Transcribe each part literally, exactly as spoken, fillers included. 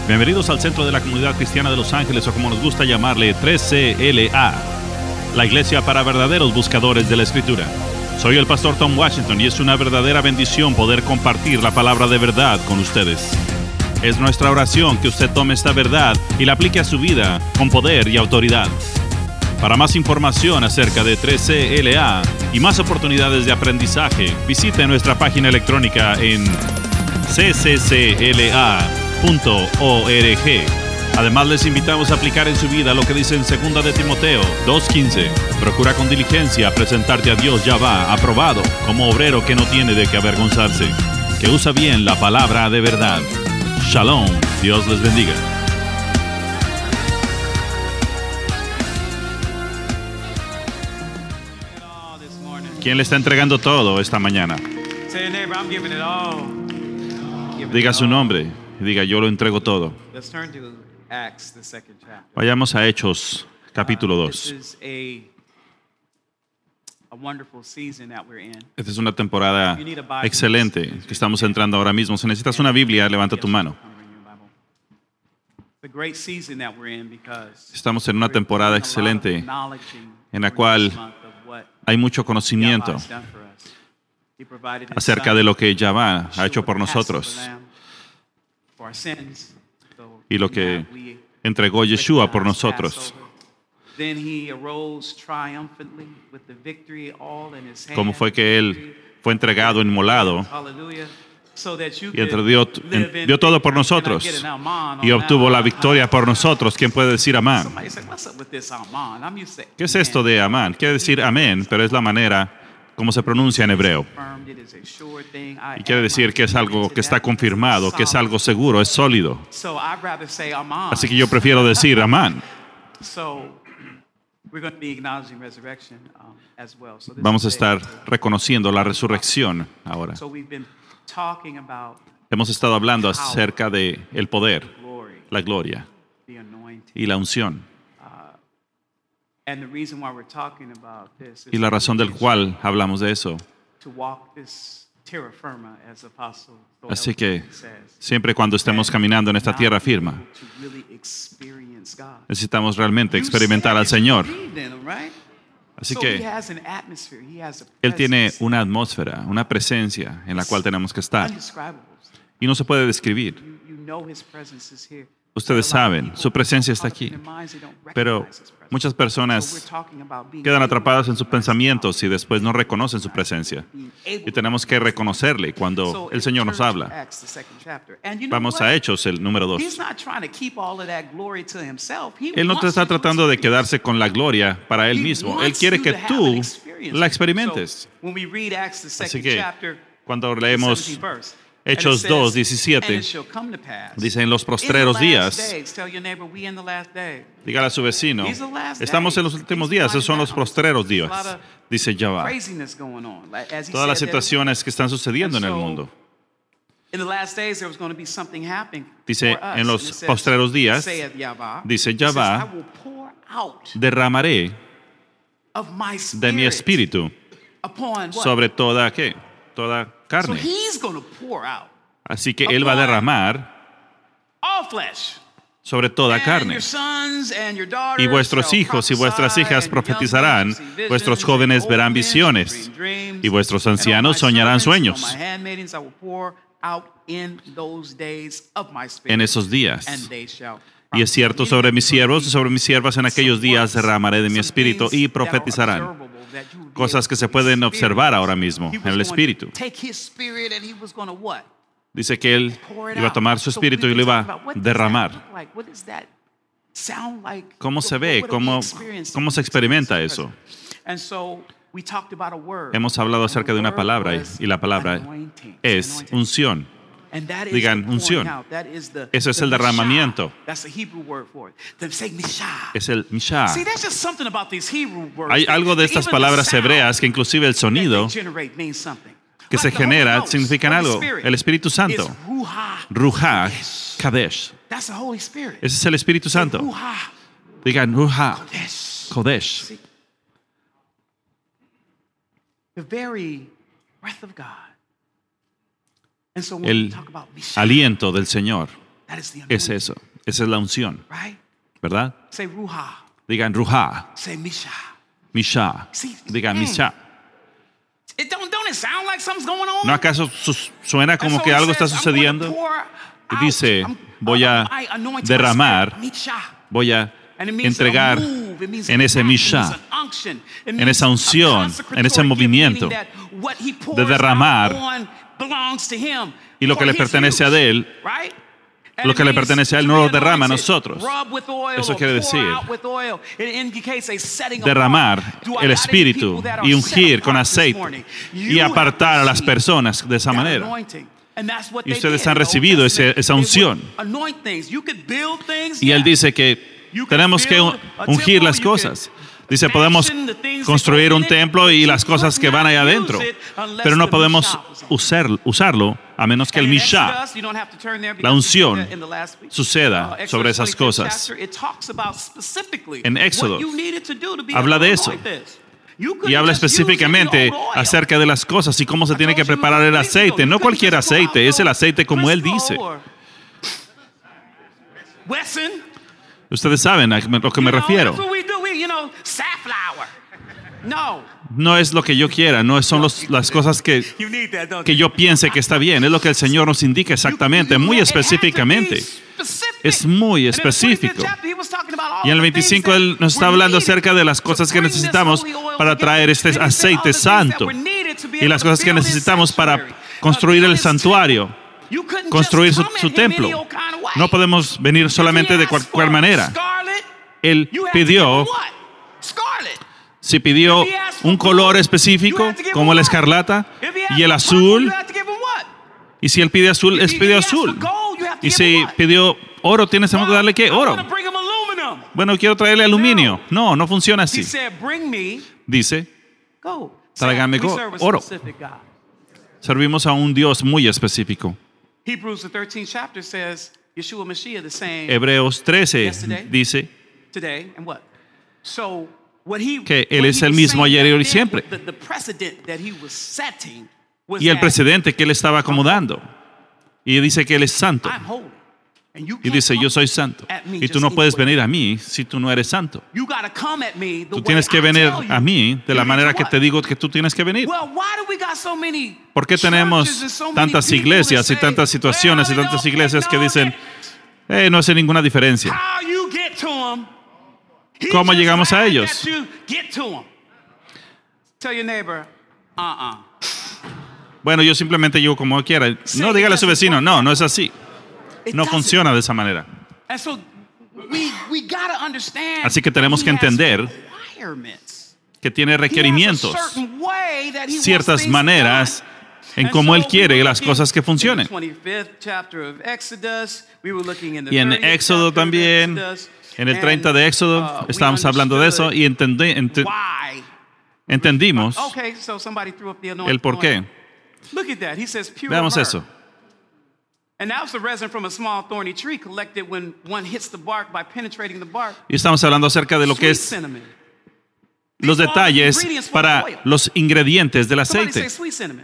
Bienvenidos al Centro de la Comunidad Cristiana de Los Ángeles, o como nos gusta llamarle, tres C L A, la iglesia para verdaderos buscadores de la Escritura. Soy el pastor Tom Washington y es una verdadera bendición poder compartir la palabra de verdad con ustedes. Es nuestra oración que usted tome esta verdad y la aplique a su vida con poder y autoridad. Para más información acerca de tres C L A y más oportunidades de aprendizaje, visite nuestra página electrónica en c c c l a punto org. Además, les invitamos a aplicar en su vida lo que dice en segunda de Timoteo dos quince. Procura con diligencia presentarte a Dios Yahvá, aprobado, como obrero que no tiene de qué avergonzarse, que usa bien la palabra de verdad. Shalom, Dios les bendiga. ¿Quién le está entregando todo esta mañana? Diga su nombre. Diga, yo lo entrego todo. Vayamos a Hechos, capítulo dos. Esta es una temporada excelente que estamos entrando ahora mismo. Si necesitas una Biblia, levanta tu mano. Estamos en una temporada excelente en la cual hay mucho conocimiento acerca de lo que Yahvá ha hecho por nosotros y lo que entregó Yeshua por nosotros. Cómo fue que Él fue entregado, inmolado, y dio, dio todo por nosotros y obtuvo la victoria por nosotros. ¿Quién puede decir amén? ¿Qué es esto de amén? Quiere decir amén, pero es la manera como se pronuncia en hebreo. Y quiere decir que es algo que está confirmado, que es algo seguro, es sólido. Así que yo prefiero decir amén. Vamos a estar reconociendo la resurrección ahora. Hemos estado hablando acerca de el poder, la gloria y la unción. Y la razón del cual hablamos de eso. Así que siempre cuando estemos caminando en esta tierra firme, necesitamos realmente experimentar al Señor. Así que Él tiene una atmósfera, una presencia en la cual tenemos que estar. Y no se puede describir. Ustedes saben, su presencia está aquí. Pero muchas personas quedan atrapadas en sus pensamientos y después no reconocen su presencia. Y tenemos que reconocerle cuando el Señor nos habla. Vamos a Hechos, el número dos. Él no te está tratando de quedarse con la gloria para Él mismo. Él quiere que tú la experimentes. Así que cuando leemos Hechos dos, diecisiete, dice, en los postreros días, dígale a su vecino, estamos en los últimos días, esos son los postreros días, dice Yahvá. Todas las situaciones que están sucediendo en el mundo. Dice, en los postreros días, dice Yahvá, derramaré de mi espíritu sobre toda, ¿qué? Toda carne. Así que Él va a derramar sobre toda carne. Y vuestros hijos y vuestras hijas profetizarán, vuestros jóvenes verán visiones, y vuestros ancianos soñarán sueños. En esos días. Y es cierto sobre mis siervos y sobre mis siervas en aquellos días derramaré de mi espíritu y profetizarán. Cosas que se pueden observar ahora mismo en el espíritu. Dice que Él iba a tomar su espíritu y lo iba a derramar. ¿Cómo se ve? ¿Cómo, cómo se experimenta eso? Hemos hablado acerca de una palabra y la palabra es unción. Digan unción. Eso es el derramamiento. Es el mishah. Hay algo de estas palabras hebreas que inclusive el sonido que se genera significan algo. El Espíritu Santo. Ruach Kadesh. Ese es el Espíritu Santo. Digan Ruach Kodesh. El aliento del Señor. That is the es anointing, eso. Esa es la unción, right? ¿verdad? Say ruha. Digan ruha, Say misha. misha. See, Digan mm. misha. It don't don't it sound like something's going on? ¿No acaso su- suena And como so que he algo says, está I'm going to sucediendo? pour Y out, dice, I'm- voy a my anointing, derramar, my spirit, misha. Voy a And it means a entregar move, it means en a ese act, it misha, means an unction, it en means esa a unción, consecratory en ese gift, movimiento meaning that what he pours de derramar, out on belongs to him y lo que for le his pertenece a use, él, right? And lo it que le means pertenece a él to no be lo derrama a anointed, nosotros. rub with oil Eso or quiere pour decir out with oil. It indicates a setting derramar apart. Do I el got any espíritu people that are y set ungir con apart this aceite morning? y You have apartar a las received personas de esa that manera. anointing. And that's what Y they ustedes did han in the Old recibido ese- Testament. esa They would unción. anoint things. You could build things, Y él yeah. dice que You could tenemos que build a ungir temple, las you cosas. could Dice, podemos fashion the things that construir go un in it, templo but y you las cosas could que van not ahí use adentro. it unless Pero no the podemos Mishah was on. usar, usarlo a menos que el And in Mishah, Exodus, you don't have to turn there la because we unción, did that in the last week. suceda Uh, Exodus sobre esas twenty-fifth cosas. chapter, it talks about specifically En Éxodo, what you needed to do to be habla able to de eso. anoint this. You couldn't Y habla just use any específicamente old oil. acerca de las cosas y cómo se I tiene que told you preparar el weeks ago, aceite. you No couldn't cualquier just go out aceite, and es el go aceite como él Crisco dice. or Wesson. Ustedes saben a lo que me You know, refiero. That's what we do. We, you know, safflower. No. No es lo que yo quiera, no son los- las cosas que, You need that, don't que you? yo piense que está bien. Es lo que el Señor nos indica exactamente, You- you- muy it had to be específicamente. specific. Es muy And in the específico. twenty-fifth chapter, he was talking about all Y en el the things veinticinco that él nos está were hablando needed acerca de las to cosas que bring this necesitamos holy oil para together. traer este And he said aceite all the things santo that were needed to be y las able to cosas que build his necesitamos para sanctuary, construir uh, el build his temple. santuario, You couldn't construir just su, come su at him any templo. old kind of way. No podemos venir solamente de If he asked cualquier for manera. scarlet, Él you had to give him pidió, what? Scarlet. si pidió If he asked for un color blue, específico, you had to give como him la what? escarlata If he asked y el for azul, purple, you had to give him what? y si él pide azul, If es he- pide if he asked for azul. gold, you have to Y give si him what? pidió oro, tienes que darle qué? I Oro. wanna bring him aluminum. Bueno, quiero traerle aluminio. No, no funciona He así. said, bring me Dice, gold. Tráigame We go- serve a oro. specific God. servimos a un Dios muy específico. Hebrews, the thirteenth chapter says, Yeshua Mashiach, the same Hebreos trece Yesterday. dice today, and what? So, what he, que Él what es he el was mismo saying ayer y back hoy then, siempre. The, the precedent that he was setting was Y el that precedente que Él estaba acomodando. Y dice que Él es santo. I'm holy. And you Y can't dice, come yo soy santo. at me Y tú just no puedes any way. venir a mí si tú no eres santo. You gotta come at me the Tú way tienes que I venir tell you. a mí de la You manera need to que what? te digo que tú tienes que venir. Well, why do we got so many ¿Por qué tenemos churches and so many tantas people iglesias that y say, tantas situaciones y well, tantas they don't iglesias que know dicen, that eh, no hace ninguna diferencia? how you get to 'em. He ¿Cómo just llegamos a glad ellos? that you get to 'em. Tell your neighbor, uh-uh. Bueno, yo simplemente llego como quiera. No, dígale a su vecino, no, no es así. It No doesn't. funciona de esa manera. And so we, we gotta understand Así que tenemos he que has entender requirements. Que tiene He has a requerimientos, certain way that he wants ciertas things maneras done. en And cómo so Él quiere we were las looking cosas que in the funcionen. twenty-fifth chapter of Exodus, we were looking in the Y en thirtieth Éxodo chapter of también, Exodus, en el and, treinta de Éxodo, uh, we estábamos hablando de eso understood y entendí- ente- why. entendimos Okay, so somebody threw up the anointing. el por qué. Look at that. He says pure Veamos myrrh. eso. And that was the resin from a small thorny tree collected when one hits the bark by penetrating the bark. Y estamos hablando acerca de lo que Sweet es cinnamon. los These are all the detalles ingredients for para the oil. los ingredientes del Somebody say aceite. sweet cinnamon.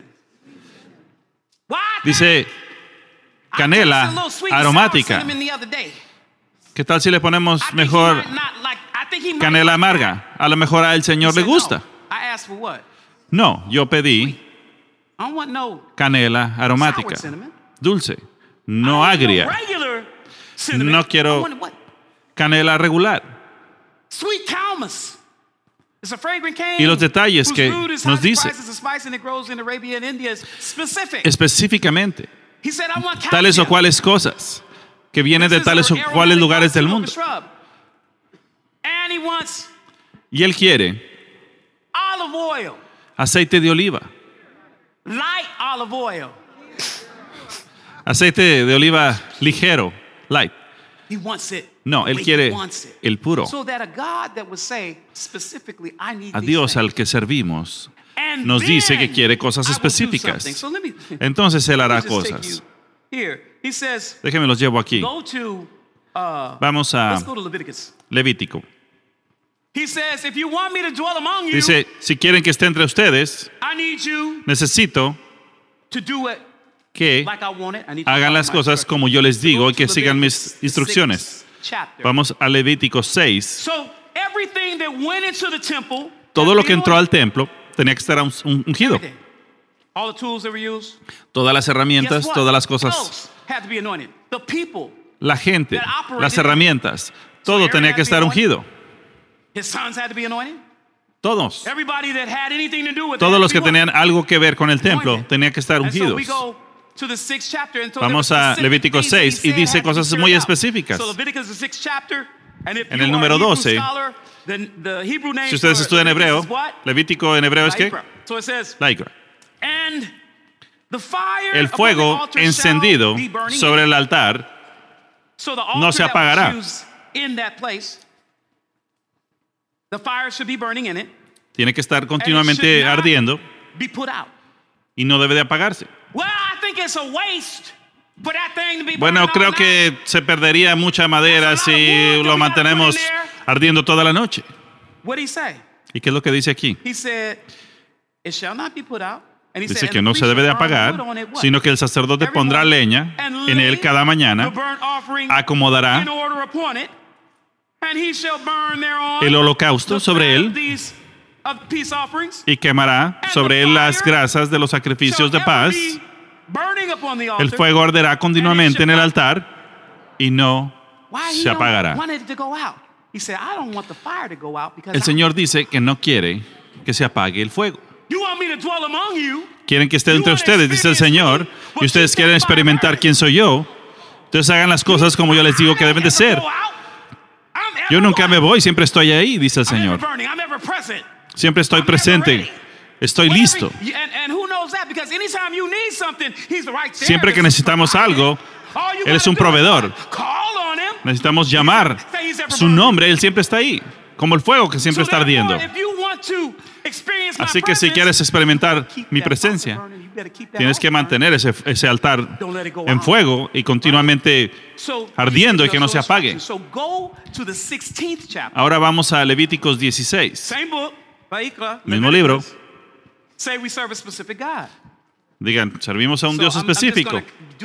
Why? Dice I tasted canela a little sweet and sour aromática. cinnamon the other day. ¿Qué tal si le ponemos I think he mejor might not like- I think he might canela like amarga? A lo mejor al that. Señor He le said, gusta. no. I asked for what? No, yo pedí I don't want no canela aromática, sour cinnamon. dulce, no I don't want no agria, regular cinnamon. No quiero- I wanted what? canela regular. Sweet calmus. It's a fragrant cane. Y los detalles whose que root is nos highly dice. prized as a spice and it grows in Arabia and India is specific. Específicamente, He said, I want tales o calcium. cuales cosas que vienen de This is tales o an cuales aromatic lugares del calcium mundo. shrub. And he wants Y Él quiere olive oil, aceite de oliva, light olive oil. aceite de oliva ligero, light. He wants it. No, the Él way quiere he wants it. el puro. So that a God that would say specifically, I need A these Dios things. al que servimos And nos dice que then quiere cosas I will do específicas. something. So let me, Entonces Él let me hará just take cosas. you here. He says, Déjenme los llevo aquí. go to, uh, Vamos a let's go to Leviticus. Levítico. He says, if you want me to dwell among you, Dice, si quieren que esté entre ustedes, I need you necesito to do it que like I want it. I need you to hagan follow las my cosas instructions. como yo les digo y Go to que sigan mis Leviticus, instrucciones. sixth chapter. Vamos a Levítico seis. So everything that went into the temple, Todo had lo to que be entró al anointed. templo tenía que estar un- un- ungido. Everything. All the tools that were used. Todas las Guess herramientas, what? todas las cosas, Clothes had to be anointed. The people, la gente, that operated las in it. herramientas, todo Aaron tenía had que to be estar anointed. ungido. his sons had to be anointed. Todos. Everybody that had anything to do with it Todos had los to que be tenían anointed. algo que ver con el templo Anointed. tenían que estar And so ungidos. we go to the sixth chapter, and so Vamos there were a specific Levítico things that he seis y said dice had to be cosas carried muy out. específicas. So Leviticus the sixth chapter, and if En you el are a número Hebrew doce, scholar, then the Hebrew name Si ustedes for estudian Leviticus hebreo, is what? Levítico en hebreo es que Laikra. So it says, Laikra. and the fire El upon the fuego altar encendido shall be burning sobre in it. el altar So the no altar se that apagará. was used in that place, the fire should be burning in it, tiene que estar and it continuamente should not ardiendo be put out. y no debe de apagarse. Well, I think it's a waste for that thing to be Bueno, burning creo all night. que se perdería mucha madera si lo mantenemos ardiendo toda la noche. What did he say? ¿Y qué es lo que dice aquí? He said, it shall not be put out. And he Dice said, que and no the se priest debe de shall burn apagar, wood on it, what? sino que el sacerdote Every pondrá morning, leña and en él lay cada the mañana, burnt offering acomodará in order upon it, and he shall burn thereon el holocausto the sobre fat él of these of peace offerings, y quemará and sobre the él las fire grasas de los sacrificios de shall paz. ever be burning upon the altar. El fuego arderá continuamente en el altar y no Why he se don't apagará. want it to go out? He said, I don't want the fire to go out because El I- Señor dice que no quiere que se apague el fuego. you want me to dwell among you. Quieren que esté entre ustedes, dice el Señor, y ustedes quieren experimentar quién soy yo. Entonces hagan las cosas como yo les digo que deben de ser. Yo nunca me voy, siempre estoy ahí, dice el Señor. Siempre estoy presente. Estoy listo. Siempre que necesitamos algo, Él es un proveedor. Necesitamos llamar su nombre, Él siempre está ahí, como el fuego que siempre está ardiendo. Así que si quieres experimentar mi presencia, tienes que mantener ese, ese altar en fuego y continuamente ardiendo y que no se apague. Ahora vamos a Levíticos dieciséis. Mismo libro. Digan, servimos a un Dios específico.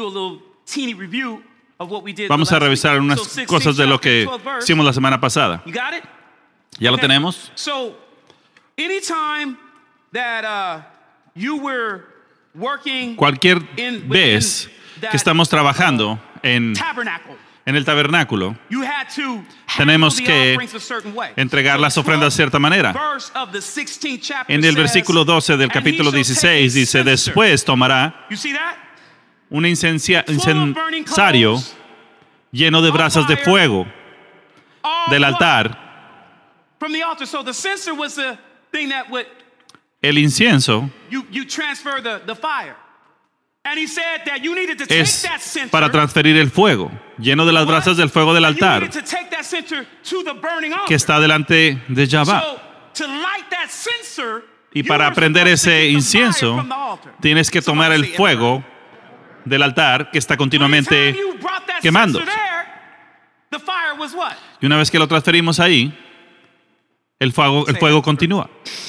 Vamos a revisar unas cosas de lo que hicimos la semana pasada. ¿Ya lo tenemos? Anytime that uh, you were working Cualquier in- vez within que that estamos trabajando en, tabernacle, en el tabernáculo, you had to tenemos handle the que offerings a certain way. entregar So las the ofrendas de cierta manera. verse of the sixteenth chapter En el says, versículo doce del "And he capítulo shall take dieciséis a dice, censer." después tomará You see that? un incencia- Full of burning incensario coals, lleno de brasas de fuego all del what? altar. From the altar. So the censer was the thing that would El incienso you you transfer the, the fire. And he said that you needed to take es that censer. para transferir el fuego, lleno de las What? brasas del fuego del And you altar, needed to take that censer to the burning altar. que está delante de Yahvá. So, to light that censer, Y you para were prender supposed to ese get the fire incienso, from the altar. tienes que tomar Somebody el say, fuego del altar que está "Every continuamente time you brought that quemando. censer there, the fire was what? Y una vez que lo transferimos ahí, el fuego, el fuego continúa.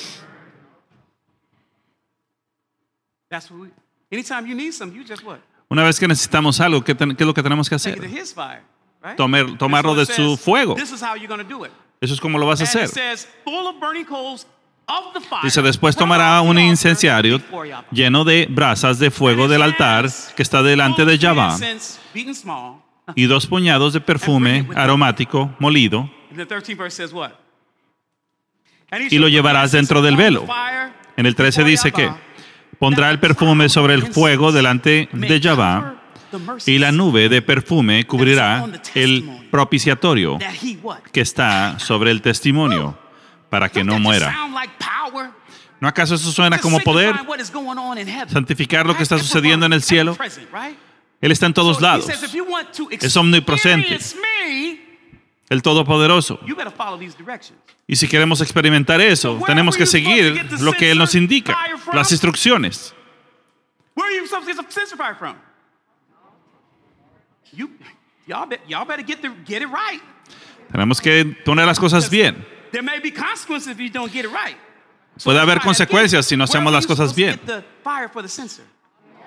That's what we. Anytime you need some, you just what? Una vez que necesitamos algo, ¿qué, ten- qué es lo que tenemos que Take it to hacer? his fire, right? Tomer- tomarlo de That's what it su says. fuego. This is how you're going to do it. Eso es como lo vas a And hacer. it says, full of burning coals of the fire. Dice, después from tomará off the un altar incensario before Yahweh. lleno de brasas de fuego del altar que está delante de Yahvá Incense, beaten small. y dos puñados de perfume aromático molido And the thirteenth verse says what? And he y lo shall put llevarás the dentro del incense velo. upon the fire En el trece before dice que Yahweh, pondrá el perfume sobre el fuego delante de Yahvá y la nube de perfume cubrirá el propiciatorio that he what? que está sobre el testimonio para que no Don't that just muera. sound like power? ¿No acaso eso suena To como poder? signify what is going on in heaven. Santificar lo que está Right? sucediendo en el cielo. Present, right? Él está en todos So he lados. says, if you want to Es omnipresente. experience me, El Todopoderoso. you better follow these directions. Y si queremos experimentar eso, tenemos que seguir lo que Él nos indica, las instrucciones. Where are you supposed to get the censer fire from? You, y'all, bet, y'all better get, the, get it right. Tenemos que poner las cosas bien. There may be consequences if you don't get it right. So Puede haber that's why, consecuencias again, si no where hacemos are las you cosas supposed to bien. get the fire for the censer?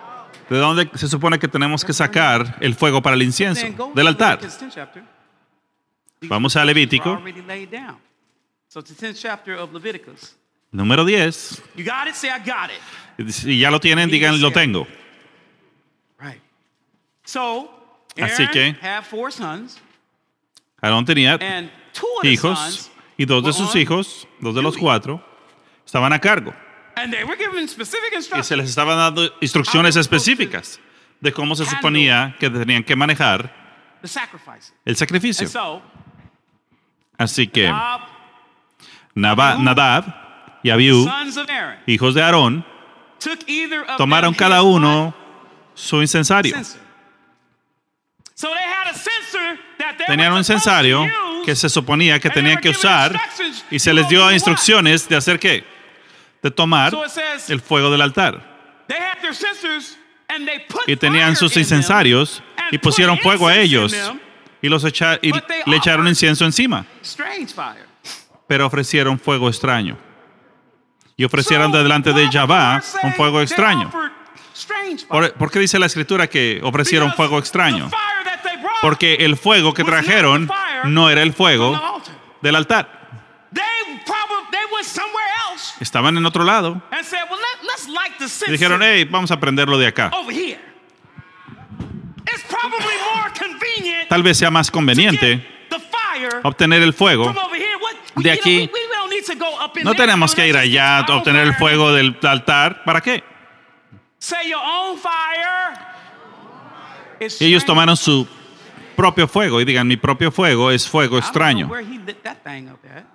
¿De dónde se supone que tenemos que sacar el fuego para el incienso? Then go to Del altar. Leviticus tenth chapter. These Vamos a are Levítico, already laid down. So it's the tenth chapter of Leviticus. número diez. You got it? Say, I got it. Si ya lo tienen, digan, lo tengo. Right. So, Así Aaron que- had four sons, Aarón tenía and two of the hijos sons, y dos de were sus on hijos, dos de los duty. cuatro, estaban a cargo. and they were given specific Y instructions. se les estaban dando instrucciones específicas de cómo se suponía que tenían que manejar The sacrifice. el sacrificio. And so, Así que Bob, Naba- Nadab y Abiú, sons of Aaron, hijos de Aarón, took either of tomaron them cada his uno su incensario. censer. So they had a censer that they Tenían were un supposed to incensario use, que se suponía que and they tenían were que given usar instructions y se to les go dio do what? instrucciones de hacer qué? De tomar So it says el fuego del altar. they had their censers and they put Y tenían fire sus in incensarios them y and put pusieron fuego a incense in ellos them, y, los echa- y but they le echaron offered- incienso encima, strange fire. pero ofrecieron fuego extraño. Y ofrecieron So, delante de why would Yahvá the Lord say un fuego they extraño. offered strange fire? ¿Por, por qué dice la escritura que ofrecieron Because fuego extraño? the fire that they brought Porque el fuego que was not the trajeron fire no era el from fuego the altar. del altar. They probably they went somewhere else Estaban en otro lado and said, "Well, let, let's light the y censer dijeron, hey, vamos a prenderlo de acá. over here. It's probably more convenient Tal vez sea más to conveniente get the fire obtener el fuego. from over here. What, de you know, aquí. we, we don't need to go up in No there. tenemos que ir Let's just allá get a our obtener el own fuego del altar. ¿Para qué? fire. Say your own fire. It's Y ellos strange. tomaron su propio fuego y digan, mi propio fuego es fuego I don't know extraño. where he lit that thing up at.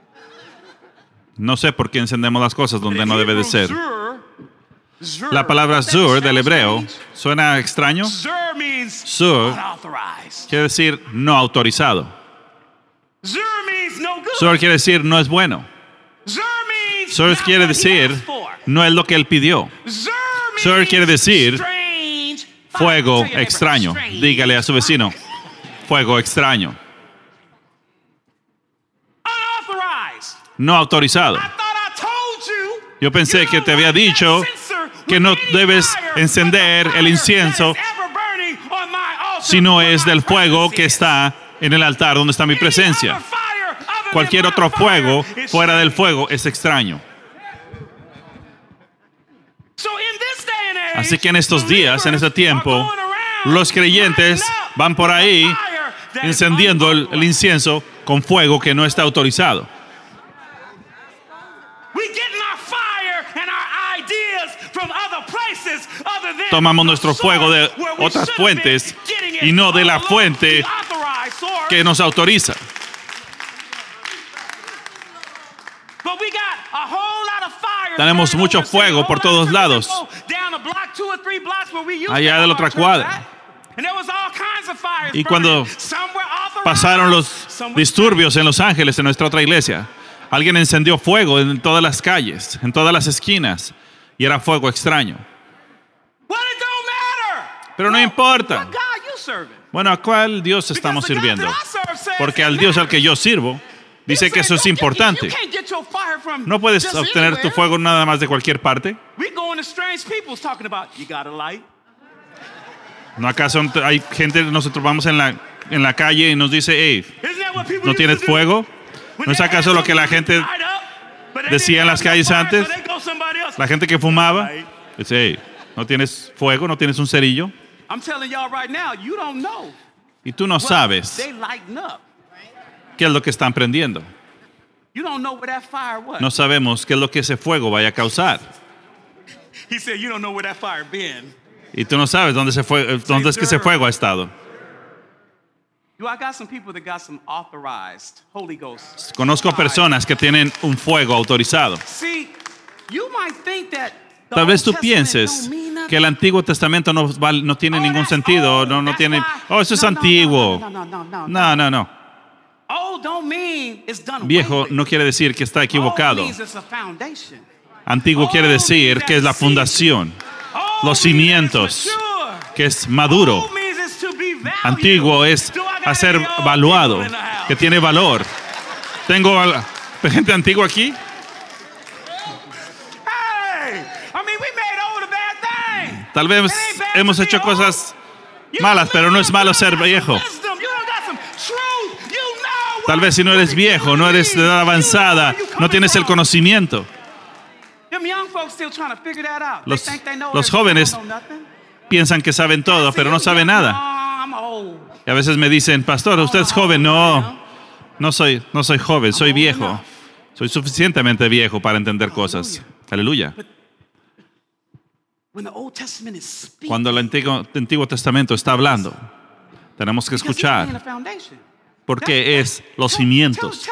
No sé por qué encendemos las cosas donde no debe de ser. Zur, zur, La palabra that zur del sounds hebreo strange. suena extraño. Zur means Zur unauthorized. quiere decir no autorizado. Zur means no good. Zur quiere decir no es bueno. Zur means Zur not quiere what he decir asked for. no es lo que él pidió. Zur Zur means quiere decir strange fire. Fuego Tell your neighbor, extraño. strange Dígale a su vecino, fuego extraño. Unauthorized. No autorizado. I thought I told you. Yo pensé you que don't te había light that dicho censer que with no any debes fire encender but the el fire incienso that is ever burning on my altar si no where es my del fuego presence que is. está en el altar donde está mi Any presencia. other fire other than Cualquier my otro fire fuego is fuera del strange. fuego es extraño. So in this day and age, Así que en estos días, en este believers tiempo, are going around los creyentes lighting up van por ahí the fire that is encendiendo el, el unauthorized. incienso con fuego que no está autorizado. We getting our fire and our ideas from other places other than Tomamos the nuestro source fuego de where we otras should have fuentes been getting it y no de la all along, fuente the authorized source. que nos autoriza. But we got a whole lot of fire Tenemos burning mucho over fuego cities. por A whole todos lot of lados. churches go down a block, two or three blocks where we used to Allá have de la our otra church cuadra. at. And there was all kinds of fires Y cuando burning. Some were authorized, Pasaron los some were disturbios en Los Ángeles, en nuestra otra iglesia. Alguien encendió fuego en todas las calles, en todas las esquinas, y era fuego extraño. Well, it don't matter. Pero no Well, importa. What God you serving? Bueno, ¿a cuál Dios estamos Because the God sirviendo? that I serve says Porque it al Dios al matters. que yo sirvo dice He que said, eso es "Don't get- importante. you can't get your fire from No puedes just obtener tu anywhere." fuego nada más de cualquier parte. We going to strange people's talking about you got a light. ¿No acaso hay gente, nosotros vamos en la, en la calle y nos dice, hey, Isn't that what people ¿no used tienes to do? fuego? When ¿No es they acaso had lo que la something gente to light up, but they decía en didn't las have no calles fire, antes? so they go somebody else. La gente que fumaba dice, hey, ¿no tienes fuego? ¿No tienes un cerillo? I'm telling y'all right now, you don't know. Y tú no what sabes They lighting up. qué es lo que están prendiendo. You don't know where that fire was. No sabemos qué es lo que ese fuego vaya a causar. He said, you don't know where that fire been. Y tú no sabes dónde, se fue, dónde es que ese fuego ha estado. You, I got some people that got some authorized Holy Ghost. Conozco fire. personas que tienen un fuego autorizado. See, you might think that the Tal vez tú Old Testament pienses don't mean nothing. que el Antiguo Testamento no, val- no tiene Oh, ningún that's sentido, old. no, no That's tiene... why- Oh, eso es No, no, no, antiguo. no, no, no, no, no. No, no, no. Old don't mean it's done away Viejo with. no quiere decir que está Old equivocado. means it's a foundation. Antiguo quiere decir que es la fundación, Old los means cimientos, it's mature. que es maduro. Old means it's to be valued. Antiguo es Do I got a ser any old valuado, people in the house? que tiene valor. Tengo al- gente antigua aquí. Hey, I mean, we made old a bad thing. Tal vez hemos hecho cosas malas, pero no es malo ser viejo. Tal vez si no eres viejo, no eres de edad avanzada, no tienes el conocimiento. Los, los jóvenes piensan que saben todo, pero no saben nada. Y a veces me dicen, pastor, usted es joven. No, no soy, no soy joven, soy viejo. Soy suficientemente viejo para entender cosas. Aleluya. Cuando el Antiguo, el Antiguo Testamento está hablando, tenemos que escuchar, porque es los cimientos.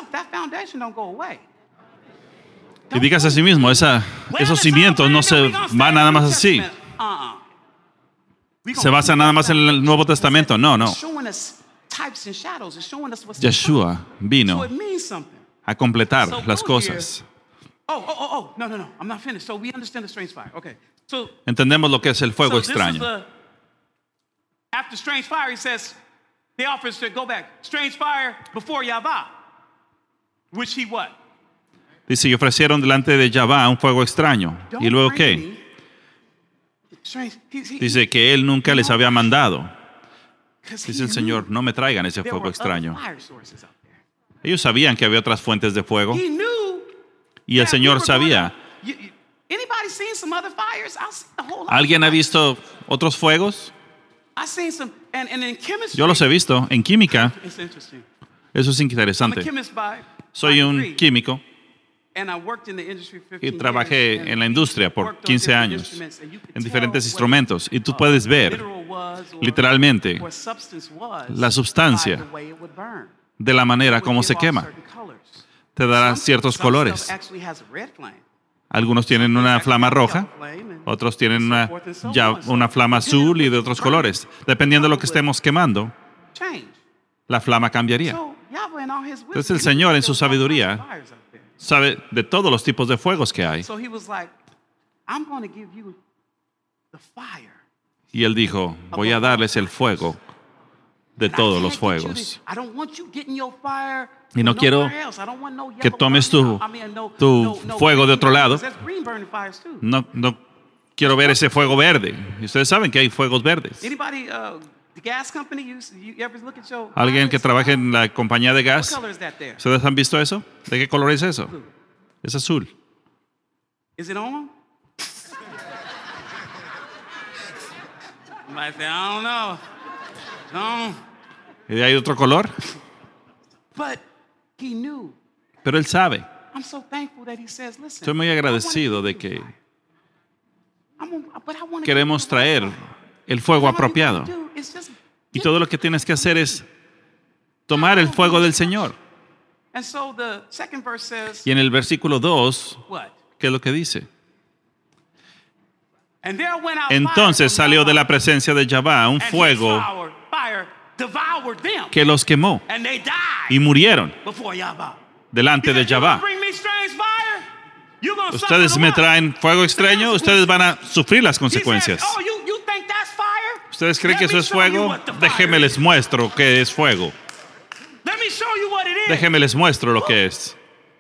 Y digas a sí mismo, esa, esos cimientos no se van nada más así. ¿Se basa nada más en el Nuevo Testamento? No, no. Yeshua vino a completar las cosas. Entendemos lo que es el fuego extraño. After strange fire, he says, the offers to go back. Strange fire before Yahweh, which he what? Dice, y ofrecieron delante de Yahweh un fuego extraño. ¿Y luego qué? Dice que él nunca les había mandado. Dice el Señor, no me traigan ese fuego extraño. Ellos sabían que había otras fuentes de fuego. Y el Señor sabía. ¿Alguien ha visto otros fuegos? Yo los he visto en química. Eso es interesante. Soy un químico y trabajé en la industria por quince años en diferentes instrumentos. Y tú puedes ver literalmente la sustancia de la manera como se quema. Te dará ciertos colores. Algunos tienen una flama roja, otros tienen una, ya una flama azul y de otros colores. Dependiendo de lo que estemos quemando, la flama cambiaría. Entonces el Señor en su sabiduría sabe de todos los tipos de fuegos que hay. Y Él dijo, voy a darles el fuego de todos los fuegos. Y no quiero que tomes tu, tu fuego de otro lado. No, no quiero ver ese fuego verde. Y ustedes saben que hay fuegos verdes. ¿Alguien que trabaje en la compañía de gas? ¿Ustedes han visto eso? ¿De qué color es eso? Es azul. ¿Y hay otro color? Pero Él sabe. Estoy muy agradecido de que queremos traer el fuego apropiado. Y todo lo que tienes que hacer es tomar el fuego del Señor. Y en el versículo dos, ¿qué es lo que dice? Entonces salió de la presencia de Yahweh un fuego que los quemó y murieron delante de Yahweh. Ustedes me traen fuego extraño, ustedes van a sufrir las consecuencias. ¿Ustedes creen que eso es fuego? Déjenme les muestro qué es fuego. Déjenme les muestro lo que es.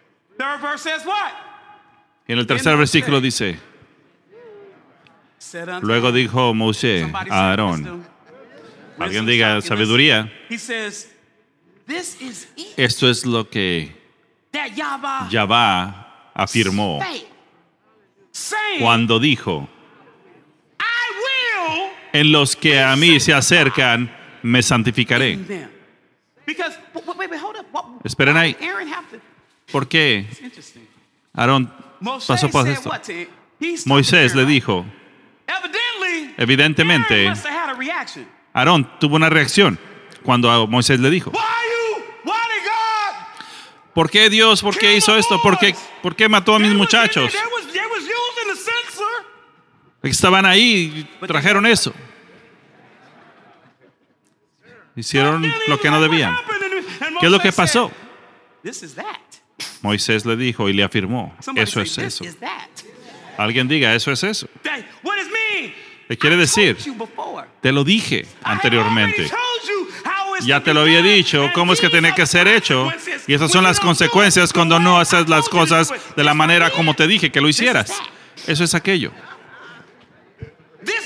Y en el tercer versículo dice, luego dijo Moisés a Aarón, alguien diga sabiduría, esto es lo que Yahweh afirmó cuando dijo, en los que a mí se acercan, me santificaré. Esperen ahí. ¿Por qué Aarón pasó por esto? Moisés le dijo, evidentemente, Aarón tuvo una reacción cuando Moisés le dijo, ¿por qué Dios? ¿Por qué hizo esto? ¿Por qué, ¿por qué mató a mis muchachos? Estaban ahí y trajeron eso. Hicieron lo que no debían. ¿Qué es lo que pasó? Moisés le dijo y le afirmó, eso es eso. Alguien diga, eso es eso. ¿Qué quiere decir? Te lo dije anteriormente. Ya te lo había dicho, cómo es que tiene que ser hecho. Y esas son las consecuencias cuando no haces las cosas de la manera como te dije que lo hicieras. Eso es aquello.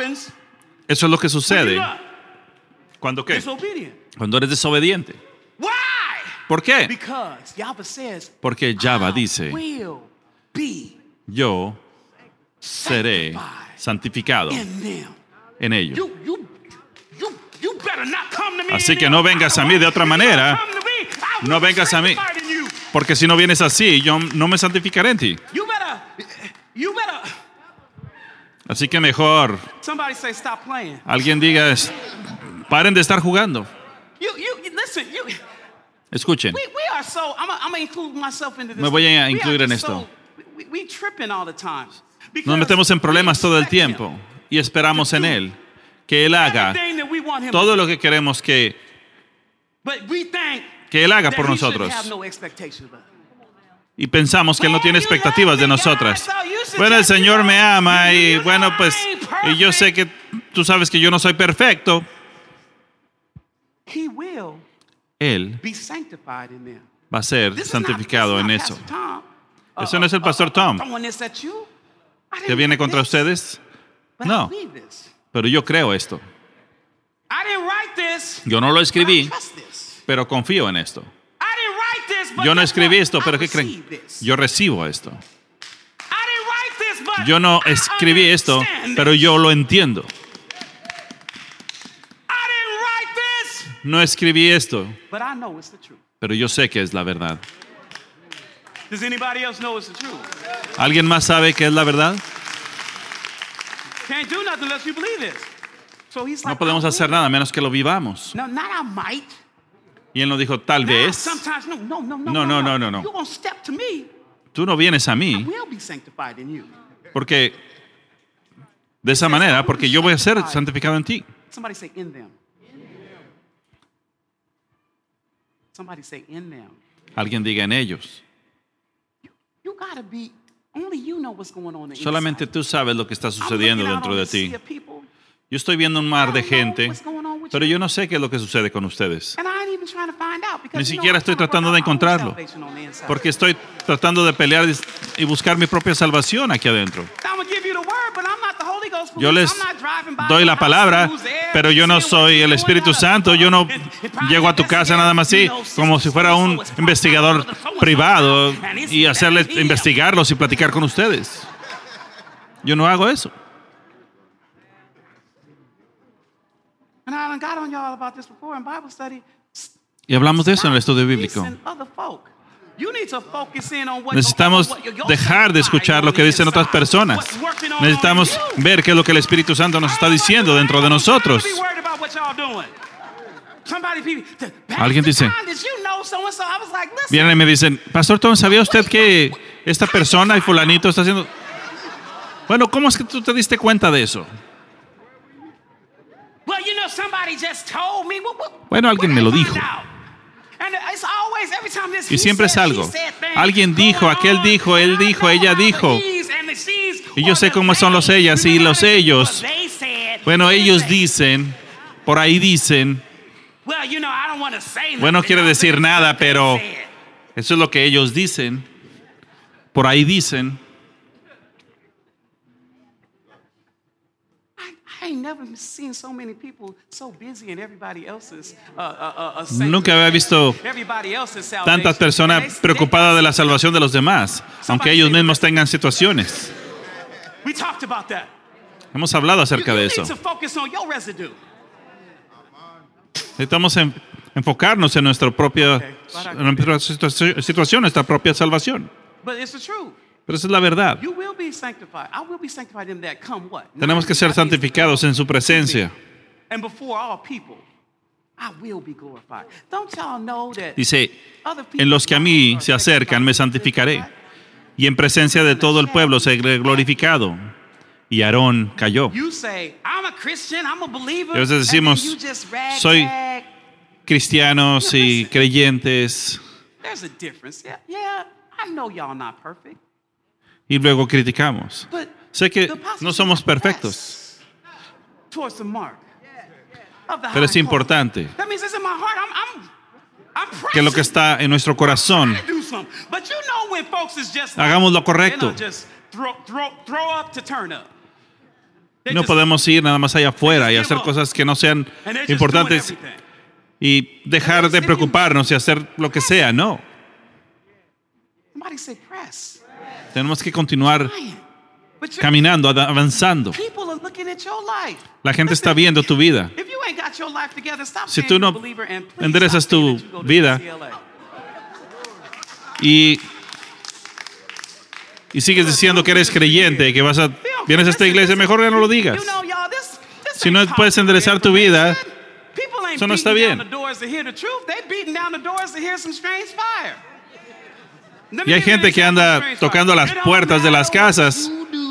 happens Eso es lo que when sucede you're what? cuando qué? Disobedient. Cuando eres desobediente. Why? ¿Por qué? Because Yahweh says, Porque Yahweh I dice, will be yo seré sanctified santificado in them. en ellos. You, you, you, you better not come to me Así in que them. no vengas a mí de otra You manera. come to me, I will No be vengas a mí. sanctified in you. Porque si no vienes así, yo no me santificaré en ti. You better, you better. Así que mejor Somebody say, stop playing. alguien diga, es- paren de estar jugando. You, you, you- listen, you, Escuchen, we, we are so, I'm going to include myself into this. Me voy a We are incluir en just esto. so- we, we tripping all the time. nos Because metemos en problemas we todo el expect him tiempo y esperamos en Él que Él haga everything that we want him todo to do. lo que queremos que, But we think que Él haga that por he should nosotros. have no expectations of us. Y pensamos que Él no tiene expectativas de nosotras. Bueno, el Señor me ama y bueno, pues, y yo sé que tú sabes que yo no soy perfecto. He will Él be sanctified in them. va a ser This is not- santificado this is en not eso. Pastor Tom, uh, Eso no es el uh, Pastor uh, Tom throwing this at you. I que didn't viene write contra this, ustedes. but I No, believe this. pero yo creo esto. I didn't write this, Yo no lo but I escribí, trust this. pero confío en esto. I didn't write this, but Yo no guess escribí what? esto, pero I ¿qué creen? received this. Yo recibo esto. I didn't write this, but Yo no I escribí esto, understand pero this. yo lo entiendo. I didn't write this, No escribí esto, but I know it's the truth. pero yo sé que es la verdad. Does anybody else know it's the truth? ¿Alguien más sabe que es la verdad? Can't do nothing unless you believe this. So he's No like, podemos I hacer will. nada a menos que lo vivamos. No, not I might. Y Él nos dijo, tal Nah, vez, sometimes, no, no, no, no, No, no, no, no, no. You're going to step to me. tú no vienes a I mí, will be sanctified in you. porque de esa manera, porque yo voy a ser santificado en ti. Somebody say in them. Somebody say in them. Alguien diga en ellos. You gotta be, only you know what's going on in the Solamente inside. tú sabes lo que está I'm sucediendo looking out dentro on de the ti. sea of people, Yo estoy viendo un mar de gente, what's going on with pero you. yo no sé qué es lo que sucede con ustedes. And I ain't even trying to find out because, Ni you know, siquiera I'm estoy trying to tratando work de out my own encontrarlo, salvation on the inside. porque estoy tratando de pelear y buscar mi propia salvación aquí adentro. I'm gonna give you the word, but I'm not the Holy Ghost police. Yo les I'm not driving by doy your la house palabra, and who's there, pero yo no seeing what soy you're el doing, Espíritu nada. Santo. Yo no And- and probably llego a tu casa nada más así, you know, como si fuera un so-and-so is investigador so-and-so, so-and-so, privado and it's y hacerles him. investigarlos y platicar con ustedes. Yo no hago eso. And I done got on y'all about this before in Bible study. Y hablamos de eso en el estudio bíblico. Listen, other folk. You need to focus in on what- Necesitamos what your- your dejar de escuchar lo que dicen otras personas. What's working on Necesitamos on you. ver qué es lo que el Espíritu Santo nos está diciendo dentro de nosotros. Be worried about what y'all doing. Somebody, people, Alguien dice, Pastor Tom, did you know so-and-so? I was like, listen, Vienen y me dicen, Pastor Tom, ¿sabía usted que esta persona y fulanito está haciendo? Bueno, ¿cómo es que tú te diste cuenta de eso? well, you know, somebody just told me. What, what, Bueno, alguien what me lo did I dijo. find out? And it's always, every time this Y he siempre es said, algo. she said thing Alguien dijo, going aquel on, dijo, and él I dijo, know ella how the dijo. he's and the she's Y yo or sé the cómo son los they. ellas y You know los how they- ellos. what they said, Bueno, they ellos said. dicen, por ahí dicen, Well, you know, I don't want to say bueno, no nothing. quiere I'm decir just nada, what they pero said. eso es lo que ellos dicen. Por ahí dicen. I, I ain't never seen so many people so busy in everybody else's uh, uh, uh, Nunca había visto everybody else's salvation. tantas personas And they- preocupadas de la they- salvación de los demás, aunque ellos mismos tengan situaciones. We talked about that. Hemos hablado acerca you, de you eso. need to focus on your residue. Necesitamos en- enfocarnos en nuestra propia en nuestra situa- situación, nuestra propia salvación. But it's the truth. Pero esa es la verdad. You will be sanctified. I will be sanctified in that come what? Tenemos que ser santificados en su presencia. And before all people, I will be glorified. Don't y'all know that Dice, other people en los que a mí se acercan me santificaré, y en presencia de todo el pueblo seré glorificado. Y Aarón cayó. You say, I'm a Christian, I'm a believer. Y a veces and then decimos, you just rag, soy rag. Cristianos y creyentes, There's a difference. Yeah, yeah, I know y'all not perfect. y luego criticamos. But Sé que the apostle no somos said, perfectos, "Press towards the mark of the pero es high importante calling." That means it's in my heart. I'm, I'm, I'm que lo que pressing está en nuestro corazón to do something. But you know when folks is just like, hagamos lo you correcto. know, just throw, throw, throw up to turn up. No podemos ir nada más allá afuera y hacer cosas que no sean importantes y dejar de preocuparnos y hacer lo que sea. No. Tenemos que continuar caminando, avanzando. La gente está viendo tu vida. Si tú no enderezas tu vida y, y sigues diciendo que eres creyente, que vas a vienes a esta iglesia, mejor ya no lo digas. Si no puedes enderezar tu vida, eso no está bien. Y hay gente que anda tocando las puertas de las casas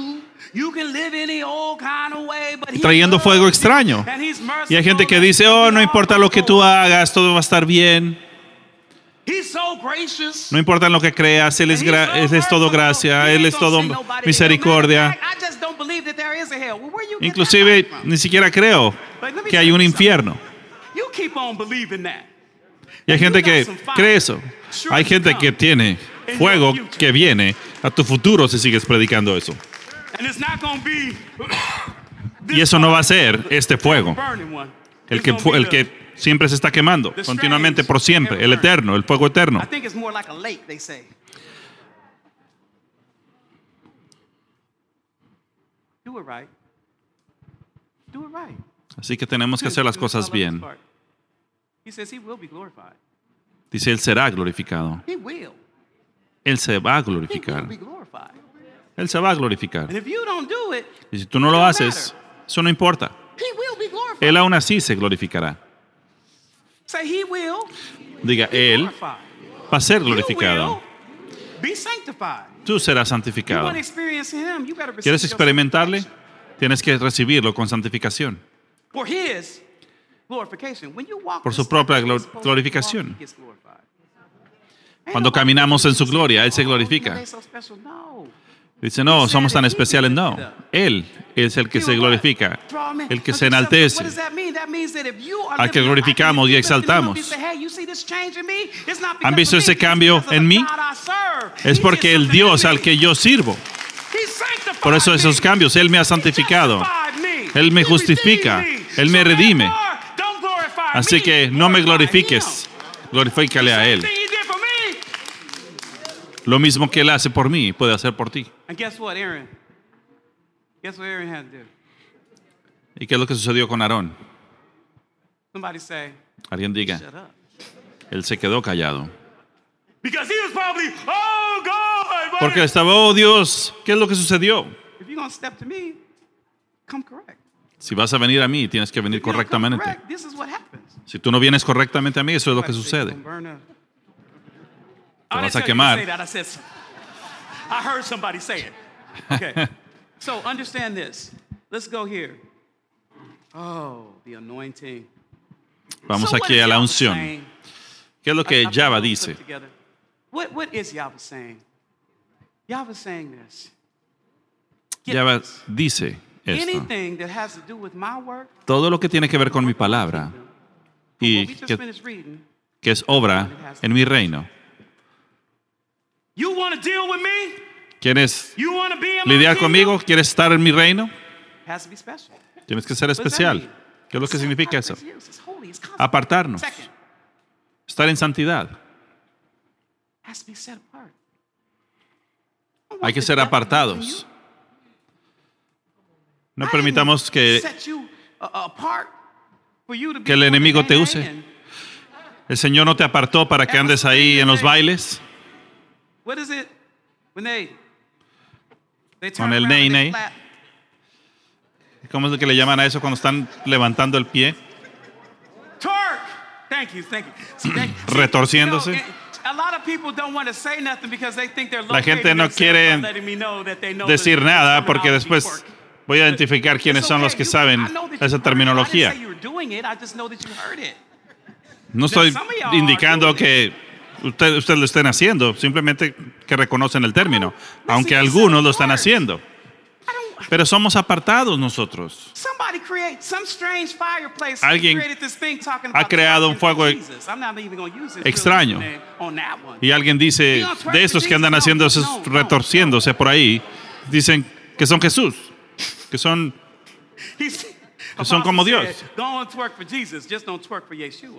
trayendo fuego extraño. Y hay gente que dice, oh, no importa lo que tú hagas, todo va a estar bien. No importa en lo que creas, Él es, gra- Él es todo gracia, Él es todo misericordia. Inclusive, ni siquiera creo que hay un infierno. Y hay gente que cree eso. Hay gente que tiene fuego que viene a tu futuro si sigues predicando eso. Y eso no va a ser este fuego, el que, el que siempre se está quemando, continuamente, por siempre, el eterno, el fuego eterno. Así que tenemos que hacer las cosas bien. Dice, Él será glorificado. Él se va a glorificar. Él se va a glorificar. Y si tú no lo haces, eso no importa. Él aún así se glorificará. Diga, Él va a ser glorificado. Tú serás santificado. ¿Quieres experimentarle? Tienes que recibirlo con santificación. Por su propia glorificación. Cuando caminamos en su gloria, Él se glorifica. Dice, no, somos tan especiales. No, Él es el que se glorifica, el que se enaltece, al que glorificamos y exaltamos. ¿Han visto ese cambio en mí? Es porque el Dios al que yo sirvo. Por eso esos cambios, Él me ha santificado. Él me justifica. Él me redime. Así que no me glorifiques, glorifícale a Él. Lo mismo que Él hace por mí, puede hacer por ti. ¿Y qué es lo que sucedió con Aarón? Alguien diga, Él se quedó callado. Porque estaba, oh Dios, ¿qué es lo que sucedió? Si vas a venir a mí, tienes que venir correctamente. Si tú no vienes correctamente a mí, eso es lo que sucede. Te vas a quemar. I heard somebody say it. Okay. So understand this. Let's go here. Oh, the anointing. Vamos aquí a la unción. ¿Qué es lo que Yahweh dice? What what is Yahweh saying? Yahweh saying this. Yahweh dice esto. Anything that has to do with my work. Todo lo que tiene que ver con mi palabra y que, que es obra en mi reino. ¿Quieres lidiar conmigo? ¿Quieres estar en mi reino? Tienes que ser especial. ¿Qué es lo que significa eso? Apartarnos. Estar en santidad. Hay que ser apartados. No permitamos que, que el enemigo te use. El Señor no te apartó para que andes ahí en los bailes. What is it when they, they turn con el around ney and they ney? clap? ¿Cómo es que le llaman a eso cuando están levantando el pie? Twerk. Thank you, thank you. See, thank you. Retorciéndose. You know, a lot of people don't want to say nothing because they think they're La gente no quiere decir nada porque después voy a identificar quiénes son los que saben esa terminología. No estoy indicando que Ustedes usted lo estén haciendo, simplemente que reconocen el término, aunque algunos lo están haciendo. Pero somos apartados nosotros. Alguien ha creado un fuego extraño y alguien dice, de estos que andan haciendo esos, retorciéndose por ahí, dicen que son Jesús, que son He's, Que son como Apostle Dios. said, go and twerk for Jesus, just don't twerk for Yeshua.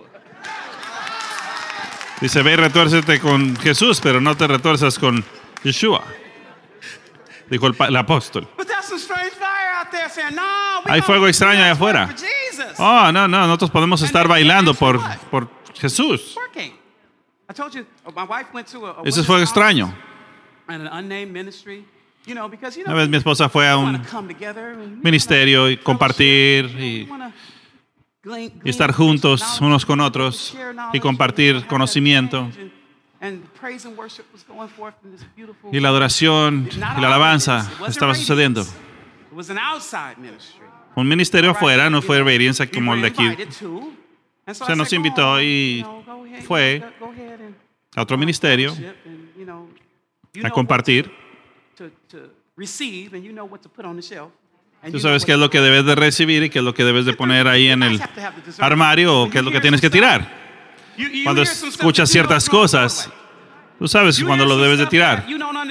Dice, ve y retuércete con Jesús, pero no te retuerzas con Yeshua. Dijo el, pa- el apóstol. But that's some strange fire out there saying, no, we Hay don't- fuego we extraño allá don't twerk afuera. for Jesus. Oh, no, no, nosotros podemos estar bailando por, por Jesús. Twerking. I told you, uh, my wife went to a, a Ese es women's fuego extraño. conference and an unnamed ministry, you know, because you know, Una vez mi esposa fue a we un wanna come together and we ministerio wanna y compartir fellowship, y- we wanna glean- y estar glean juntos knowledge, unos con otros share y knowledge, compartir and have that conocimiento. exchange, and- and praise and worship was going forth in this beautiful- Y la adoración y la alabanza estaba sucediendo. It was an outside ministry. Un ministerio afuera, no fue Radiance como el de aquí. Se nos invitó y fue a otro ministerio a compartir. Tú sabes qué es lo que debes de recibir y qué es lo que debes de poner ahí en el armario o qué es lo que tienes que tirar. Cuando escuchas ciertas cosas, tú sabes cuando lo debes de tirar.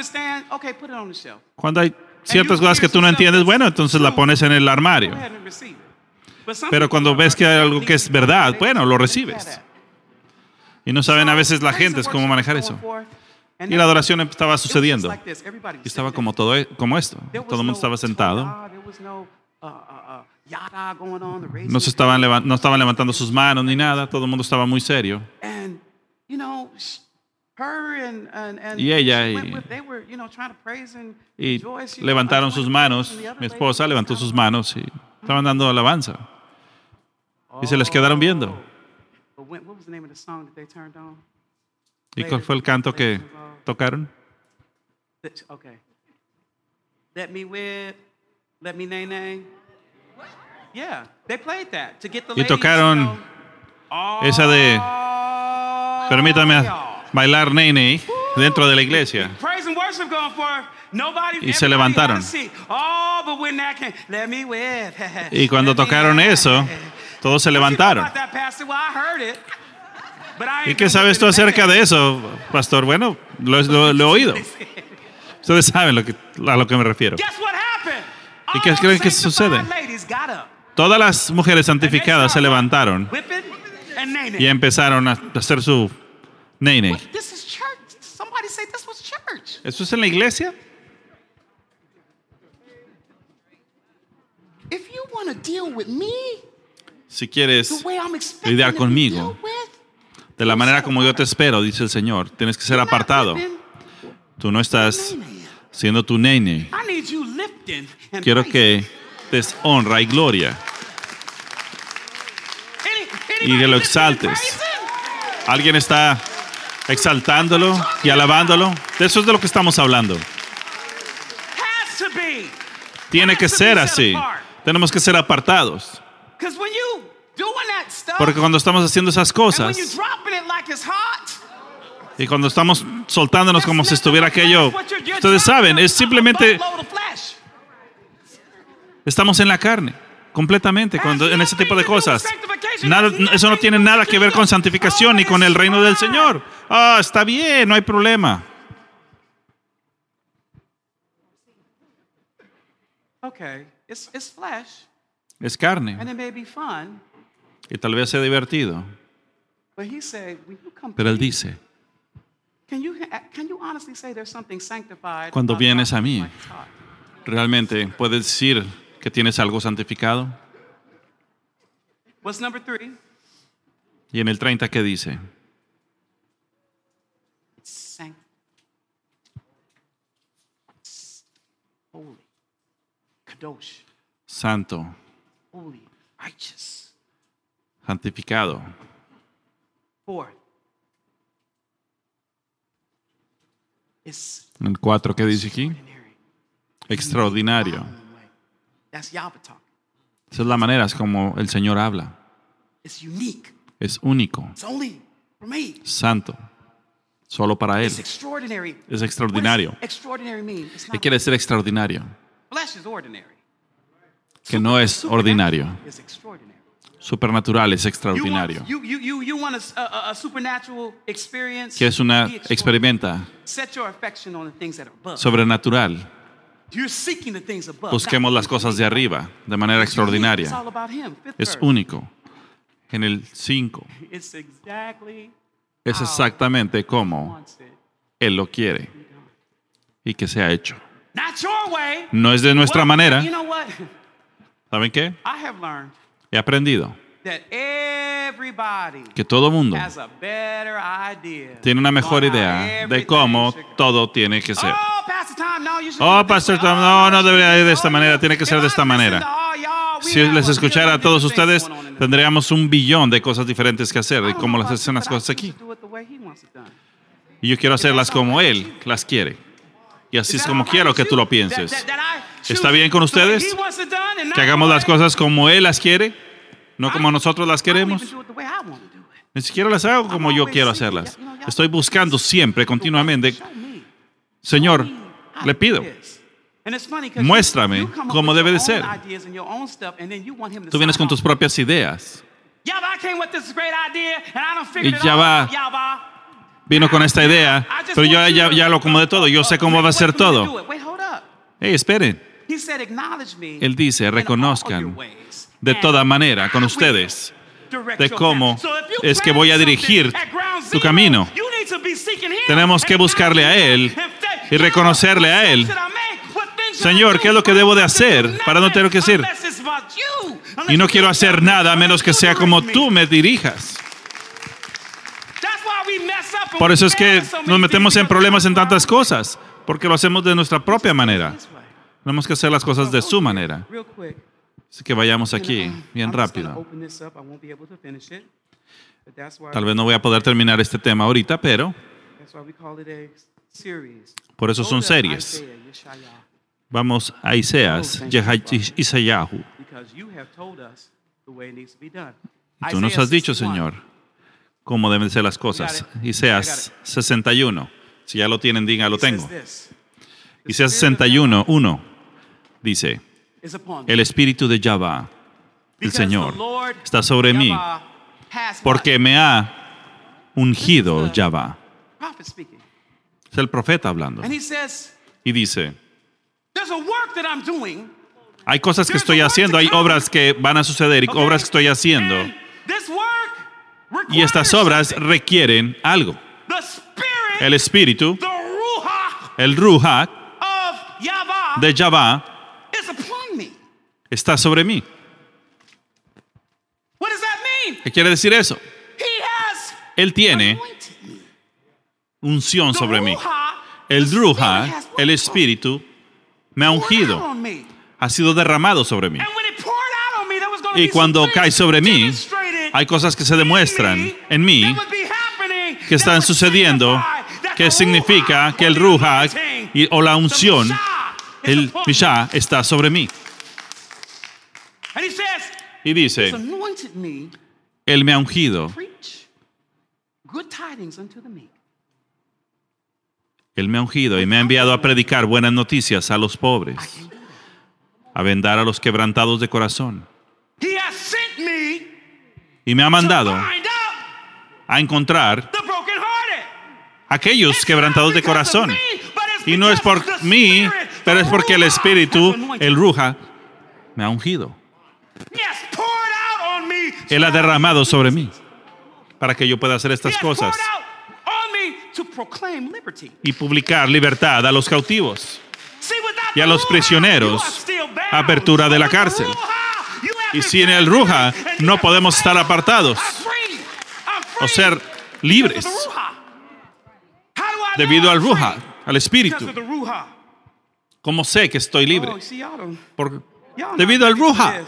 Cuando hay ciertas cosas que tú no entiendes, bueno, entonces la pones en el armario. Pero cuando ves que hay algo que es verdad, bueno, lo recibes. Y no saben a veces la gente es cómo manejar eso. Y la adoración estaba sucediendo. Y estaba como todo como esto. Todo el mundo estaba sentado. No, se estaban, leva- no estaban levantando sus manos ni nada. Todo el mundo estaba muy serio. Y ella y, y levantaron sus manos. Mi esposa levantó sus manos y estaban dando alabanza. Y se les quedaron viendo. ¿Y cuál fue el canto que tocaron? Okay. Let me whip, let me nay nay. Yeah, they played that to get the Y ladies, tocaron you know, esa de all permítame y'all. bailar nene dentro de la iglesia. Praise and worship going forth. Nobody, Y se everybody levantaron. wanna see. Oh, but when that came, let me whip. Y cuando Let me tocaron nay. eso, todos se What you know levantaron. about that, Pastor? Well, I heard it, but I ¿Y ain't qué been sabes tú whipping acerca nay. de eso, pastor? Bueno, lo, lo- lo he oído. Ustedes saben lo que, a lo que me refiero. Guess what happened? ¿Y qué All creen que sanctified sucede? ladies got up. Todas las mujeres santificadas se levantaron Whipping and nay-nay. y empezaron a hacer su nene. What? This is church. Somebody say this was church. ¿Eso es en la iglesia? If you want to deal with me Si quieres the way I'm expecting lidiar to be conmigo dealt with, de la manera como yo te espero, dice el Señor, tienes que ser you're not apartado. whipping Tú no estás nay-nay. siendo tu nene. I need you lifting and Quiero praising. que des honra y gloria Any- y que lo anybody lifting and exaltes. praising? ¿Alguien está exaltándolo y alabándolo? De eso es de lo que estamos hablando. Has to be. Tiene que Has to ser be set así. apart. Tenemos que ser apartados. 'Cause when you doing that stuff, Porque cuando estamos haciendo esas and when cosas you dropping it like it's hot, y cuando estamos soltándonos como si that's estuviera nothing aquello, but what you're- you're ustedes saben, dropping es a- a simplemente boatload of flesh. estamos en la carne, completamente, cuando en ese tipo de cosas. Nada, eso no tiene nada que ver con santificación ni con el reino del Señor. Ah, está bien, no hay problema. Okay, it's it's flesh, Es carne and it may be fun, y tal vez sea divertido, but he said, when you come, pero Él dice, can you can you honestly say there's something sanctified? Cuando about vienes a dropping mí. like it's hot? ¿realmente puedes decir que tienes algo santificado? What's number three? Y en el treinta, ¿qué dice? Sanct, holy, kadosh, Santo, holy, righteous. santificado. Fourth, it's En el cuatro, ¿qué dice aquí? extraordinary. Extraordinario. That's Yahweh talk. Esa es la manera, es como el Señor habla. It's unique. Es único, It's only for me. santo, solo para Él. It's extraordinary. Es extraordinario. What does extraordinary mean? It's ¿Qué not quiere decir extraordinario? flesh is ordinary. Que no es ordinario. It's extraordinary. Supernatural es You want, extraordinario. you, you, you, you want a, a, a supernatural experience? Que es una Be extraordinary. experimenta Set your affection on the things that are above. sobrenatural. You're seeking the things above. Busquemos las cosas de arriba de manera It's extraordinaria. all about him. Fifth Es verse. único. En el cinco It's exactly es how exactamente he como wants it. Él lo quiere y que se ha hecho. Not your way. No es de nuestra Well, manera. You know what? ¿Saben qué? I have learned He aprendido that everybody que todo mundo has a better idea tiene una mejor on how idea de everything cómo should go. todo tiene que ser. Oh, Pastor Tom, no, you should Oh, do it this Pastor way. Tom, Oh, no, no you debería should ir de do esta it. manera, Oh, tiene que ser if de I esta listen manera. to all y'all, we Si have les a escuchara a million todos different things ustedes, going on in the tendríamos un billón de cosas diferentes que hacer I de don't cómo know las about hacen you, las but I cosas choose aquí. to do it the way he wants it done. Y yo quiero hacerlas como Él las quiere. Y así es como quiero que tú lo pienses. ¿Está bien con ustedes? Que hagamos las cosas como Él las quiere, no como nosotros las queremos. Ni siquiera las hago como yo quiero hacerlas. Estoy buscando siempre, continuamente. Señor, le pido, muéstrame cómo debe de ser. Tú vienes con tus propias ideas. Y ya va. Vino con esta idea, pero yo ya, ya lo acomodé todo. Yo sé cómo va a ser todo. Hey, esperen. Él dice, reconozcan de toda manera con ustedes de cómo es que voy a dirigir tu camino. Tenemos que buscarle a Él y reconocerle a Él. Señor, ¿qué es lo que debo de hacer para no tener que decir? Y no quiero hacer nada a menos que sea como tú me dirijas. Por eso es que nos metemos en problemas en tantas cosas, porque lo hacemos de nuestra propia manera. Tenemos que hacer las cosas de su manera. Así que vayamos aquí, bien rápido. Tal vez no voy a poder terminar este tema ahorita, pero por eso son series. Vamos a Isaías, Isayahu. Y tú nos has dicho, Señor, cómo deben ser las cosas. Isaías sesenta y uno. Si ya lo tienen, digan, lo tengo. Isaías sesenta y uno, uno. Dice, el espíritu de Yahveh, el Señor, está sobre mí, porque me ha ungido Yahveh. Es el profeta hablando. Y dice, hay cosas que estoy haciendo, hay obras que van a suceder y obras que estoy haciendo. Y estas obras requieren algo. El espíritu, el Ruach de Yahveh está sobre mí. ¿Qué quiere decir eso? Él tiene unción sobre mí. El Ruach, el espíritu, me ha ungido. Ha sido derramado sobre mí. Y cuando cae sobre mí, hay cosas que se demuestran en mí que están sucediendo, que significa que el Ruach y, o la unción, el Mishá, está sobre mí. Y dice, Él me ha ungido. Él me ha ungido y me ha enviado a predicar buenas noticias a los pobres, a vendar a los quebrantados de corazón. Y me ha mandado a encontrar aquellos quebrantados de corazón. Y no es por mí, pero es porque el Espíritu, el Ruach, me ha ungido. Él ha derramado sobre mí para que yo pueda hacer estas cosas y publicar libertad a los cautivos y a los prisioneros, apertura de la cárcel. Y sin el Ruach no podemos estar apartados o ser libres debido al Ruach, al Espíritu. ¿Cómo sé que estoy libre? Por, debido al Ruach.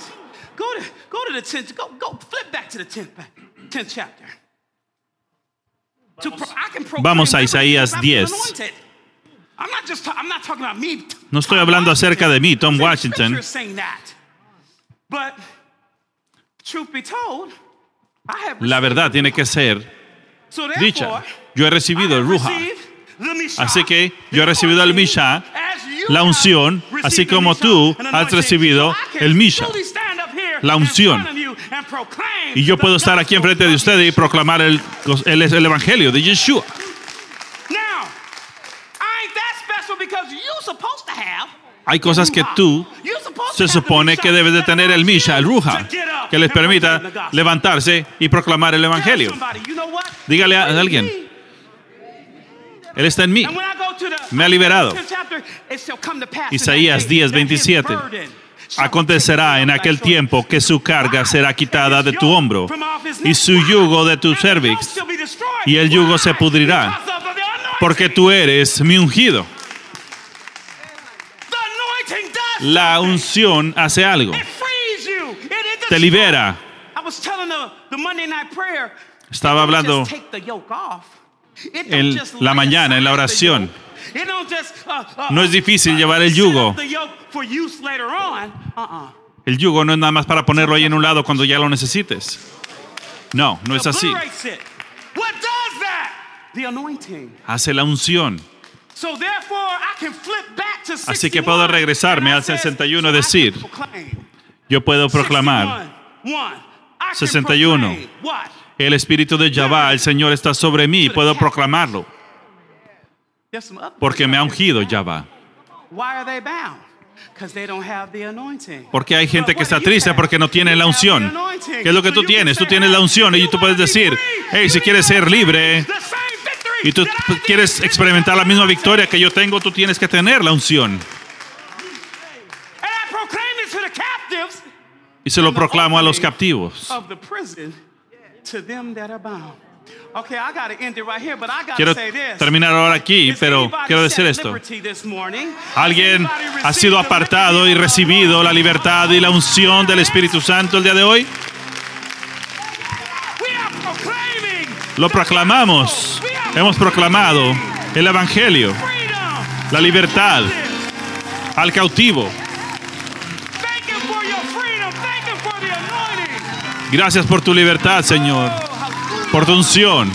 Vamos a Isaías diez. No estoy hablando acerca de mí, Tom Washington. La verdad tiene que ser dicha. Yo he recibido el Ruach. Así que yo he recibido el Mishá, la unción, así como tú has recibido el Mishá, la unción. Y yo puedo estar aquí enfrente de ustedes y proclamar el, el, el Evangelio de Yeshua. Hay cosas que tú se supone que debes de tener el Misha, el Ruja, que les permita levantarse y proclamar el Evangelio. Dígale a alguien, Él está en mí, me ha liberado. Isaías diez, veintisiete. Acontecerá en aquel tiempo que su carga será quitada de tu hombro y su yugo de tu cervix, y el yugo se pudrirá, porque tú eres mi ungido. La unción hace algo. Te libera. Estaba hablando en la mañana, en la oración. No es difícil llevar el yugo. El yugo no es nada más para ponerlo ahí en un lado cuando ya lo necesites. No, no es así. Hace la unción. Así que puedo regresarme al sesenta y uno y decir, yo puedo proclamar. sesenta y uno. El Espíritu de Yahvah, el Señor está sobre mí, puedo proclamarlo. Porque me ha ungido Yahvah. Porque hay gente que está triste porque no tiene la unción. ¿Qué es lo que tú tienes? Tú tienes la unción y tú puedes decir, hey, si quieres ser libre y tú quieres experimentar la misma victoria que yo tengo, tú tienes que tener la unción. Y se lo proclamo a los captivos. Quiero terminar ahora aquí, pero quiero decir esto. ¿Alguien ha sido apartado y recibido la libertad y la unción del Espíritu Santo el día de hoy? Lo proclamamos. Hemos proclamado el Evangelio, la libertad al cautivo. Gracias por tu libertad, Señor, por tu unción.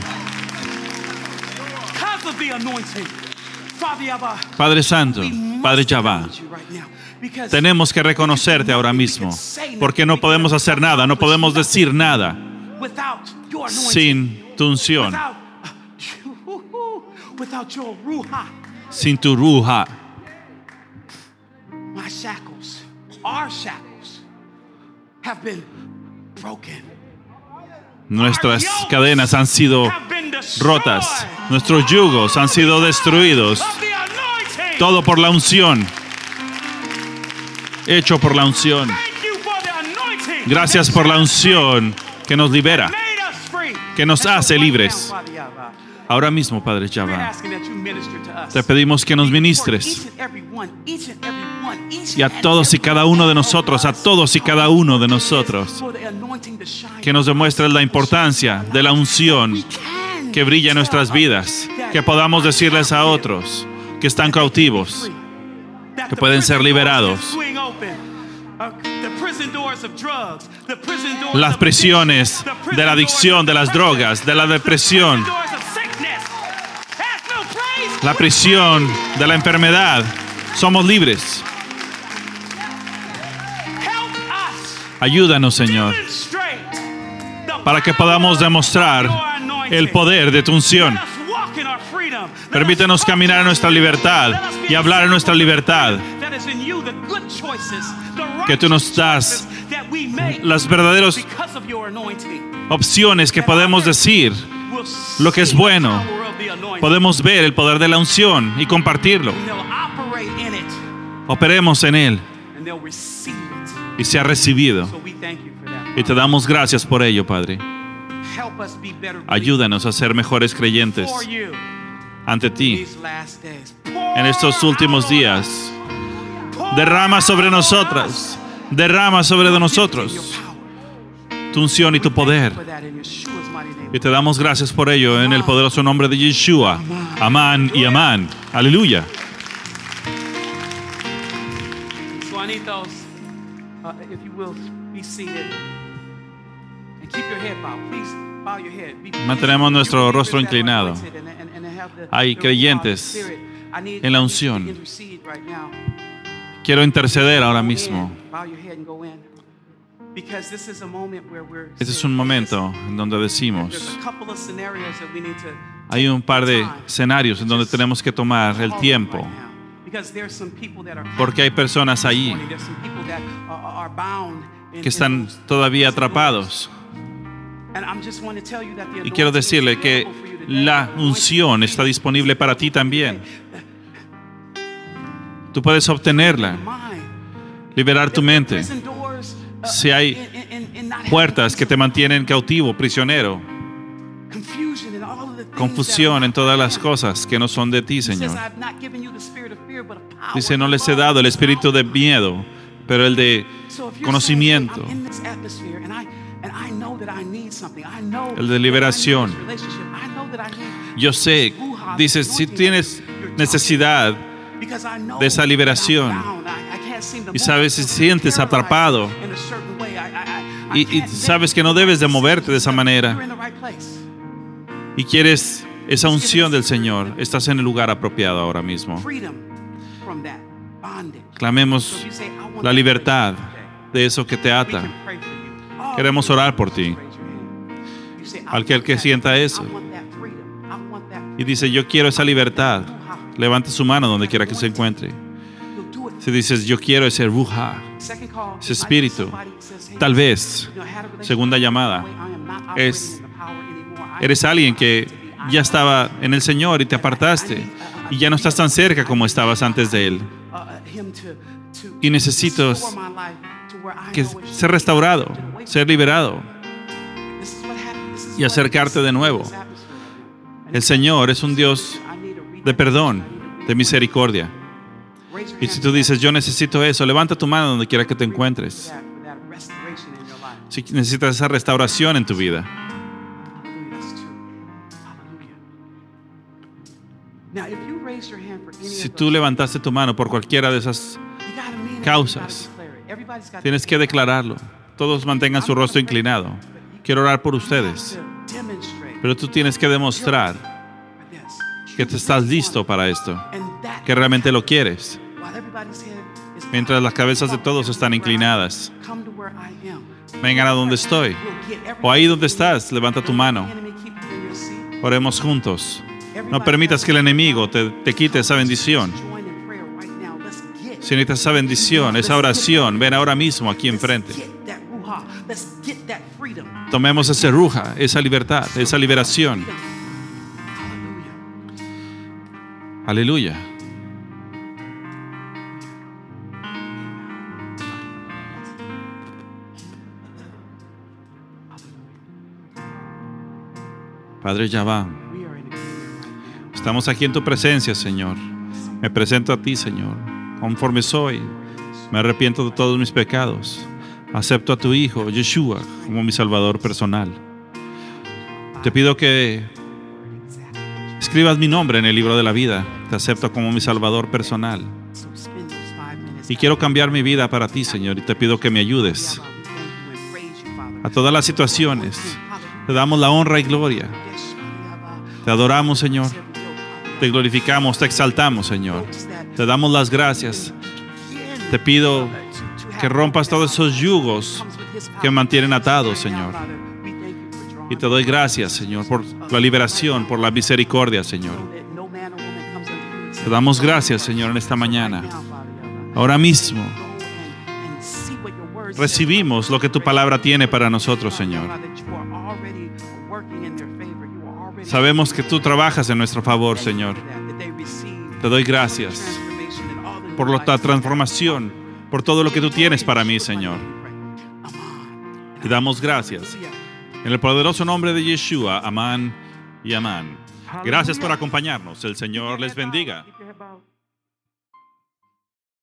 Padre Santo, Padre Yahvah, tenemos que reconocerte ahora mismo, porque no podemos hacer nada, no podemos decir nada sin tu unción, sin tu Ruja. Nuestras cadenas han sido rotas, nuestros yugos han sido destruidos. Todo por la unción, hecho por la unción. Gracias por la unción que nos libera, que nos hace libres. Ahora mismo, Padre Yahvah, te pedimos que nos ministres y a todos y cada uno de nosotros, a todos y cada uno de nosotros, que nos demuestres la importancia de la unción que brilla en nuestras vidas, que podamos decirles a otros que están cautivos, que pueden ser liberados. Las prisiones de la adicción, de las drogas, de la depresión, la prisión de la enfermedad. Somos libres. Ayúdanos, Señor, para que podamos demostrar el poder de tu unción. Permítenos caminar en nuestra libertad y hablar en nuestra libertad. Que tú nos das las verdaderas opciones que podemos decir lo que es bueno. Podemos ver el poder de la unción y compartirlo. Operemos en él y sea recibido. Y te damos gracias por ello, Padre. Ayúdanos a ser mejores creyentes ante ti en estos últimos días. Derrama sobre nosotras, derrama sobre nosotros tu unción y tu poder. Y te damos gracias por ello en el poderoso nombre de Yeshua. Amán y amán. Aleluya. Mantenemos nuestro rostro inclinado. Hay creyentes en la unción. Quiero interceder ahora mismo. Este es un momento en donde decimos, hay un par de escenarios en donde tenemos que tomar el tiempo Porque hay personas ahí que están todavía atrapados. Y quiero decirle que la unción está disponible para ti también. Tú puedes obtenerla, liberar tu mente. Si hay puertas que te mantienen cautivo, prisionero, confusión en todas las cosas que no son de ti, Señor. Dice, no les he dado el espíritu de miedo, pero el de conocimiento, el de liberación. Yo sé, dice, si tienes necesidad de esa liberación y sabes, si sientes atrapado y, y sabes que no debes de moverte de esa manera y quieres esa unción del Señor, estás en el lugar apropiado ahora mismo. Clamemos la libertad de eso que te ata. Queremos orar por ti. Aquel que sienta eso y dice, yo quiero esa libertad, levante su mano donde quiera que se encuentre. Si dices, yo quiero ese ruja, ese espíritu, tal vez, segunda llamada, es, eres alguien que ya estaba en el Señor y te apartaste y ya no estás tan cerca como estabas antes de Él. Y necesitas que ser restaurado, ser liberado y acercarte de nuevo. El Señor es un Dios de perdón, de misericordia. Y si tú dices, yo necesito eso, levanta tu mano donde quiera que te encuentres. Si necesitas esa restauración en tu vida. Si tú levantaste tu mano por cualquiera de esas causas, tienes que declararlo. Todos mantengan su rostro inclinado. Quiero orar por ustedes. Pero tú tienes que demostrar que te estás listo para esto, que realmente lo quieres. Mientras las cabezas de todos están inclinadas, vengan a donde estoy. O ahí donde estás, levanta tu mano. Oremos juntos. No permitas que el enemigo te, te quite esa bendición. Si necesitas esa bendición, esa oración, ven ahora mismo aquí enfrente. Tomemos ese ruja, esa libertad, esa liberación. Aleluya. Padre Yahvá, estamos aquí en tu presencia, Señor. Me presento a ti, Señor, conforme soy. Me arrepiento de todos mis pecados. Acepto a tu Hijo, Yeshua, como mi Salvador personal. Te pido que escribas mi nombre en el libro de la vida. Te acepto como mi Salvador personal. Y quiero cambiar mi vida para ti, Señor, y te pido que me ayudes. A todas las situaciones, te damos la honra y gloria. Te adoramos, Señor. Te glorificamos, te exaltamos, Señor. Te damos las gracias. Te pido que rompas todos esos yugos que mantienen atados, Señor. Y te doy gracias, Señor, por la liberación, por la misericordia, Señor. Te damos gracias, Señor, en esta mañana. Ahora mismo recibimos lo que tu palabra tiene para nosotros, Señor. Sabemos que tú trabajas en nuestro favor, Señor. Te doy gracias por la transformación, por todo lo que tú tienes para mí, Señor. Te damos gracias. En el poderoso nombre de Yeshua, amán y amán. Gracias por acompañarnos. El Señor les bendiga.